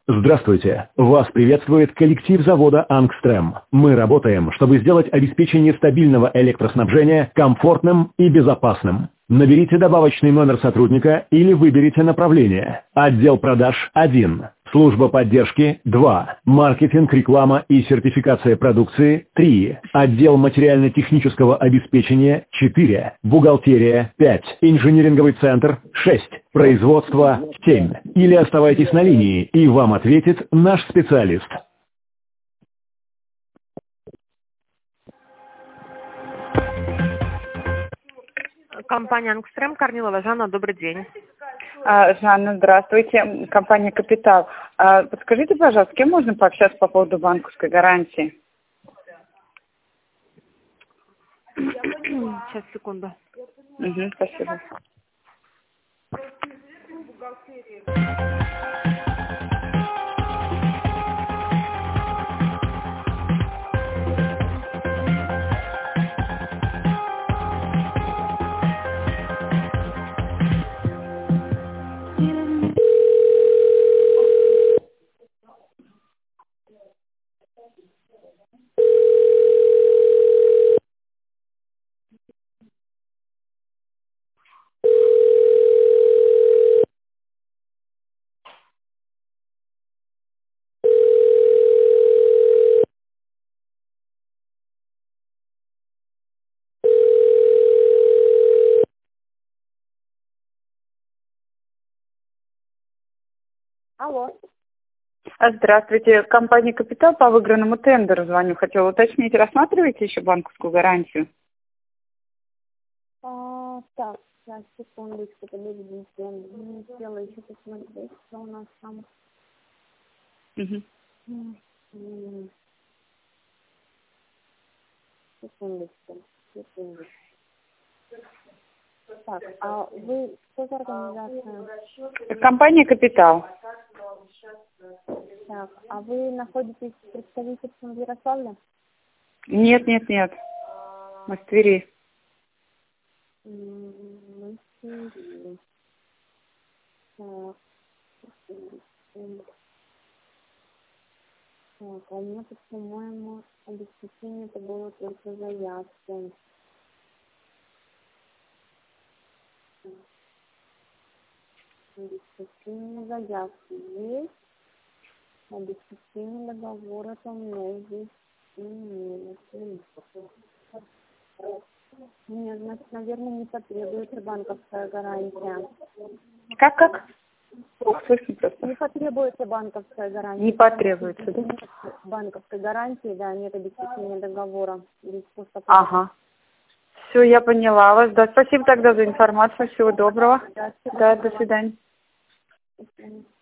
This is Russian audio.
Здравствуйте! Вас приветствует коллектив завода «Ангстрем». Мы работаем, чтобы сделать обеспечение стабильного электроснабжения комфортным и безопасным. Наберите добавочный номер сотрудника или выберите направление. Отдел продаж 1. Служба поддержки 2. Маркетинг, реклама и сертификация продукции 3. Отдел материально-технического обеспечения 4. Бухгалтерия 5. Инжиниринговый центр 6. Производство 7. Или оставайтесь на линии, и вам ответит наш специалист. Компания «Ангстрем», Корнилова Жанна, добрый день. Жанна, здравствуйте. Компания «Капитал». Подскажите, пожалуйста, с кем можно пообщаться по поводу банковской гарантии? Сейчас, секунду. Спасибо. Алло. Здравствуйте. Компания «Капитал», по выигранному тендеру звоню. Хотела уточнить, рассматриваете еще банковскую гарантию? Так, сейчас, секундочку, подождите. Не успела еще посмотреть, что у нас там. Секундочку. Так, а вы что за организация? Компания «Капитал». Так, а вы находитесь в представительстве в Ярославле? Нет. Мы в Твери. Мы в Твери. Так, а у меня тут, по-моему, обеспечение это было только заявкой. Обеспечение заявки есть. Обеспечение договора там у меня здесь нет. Нет, значит, наверное, не потребуется банковская гарантия. Как? Плохо слышно просто. Не потребуется банковская гарантия. Не потребуется, да? Нет банковской гарантии, да, нет обеспечения договора. Здесь просто... Ага. Все, я поняла вас. Да, спасибо тогда за информацию. Всего доброго. Да, до свидания. До свидания.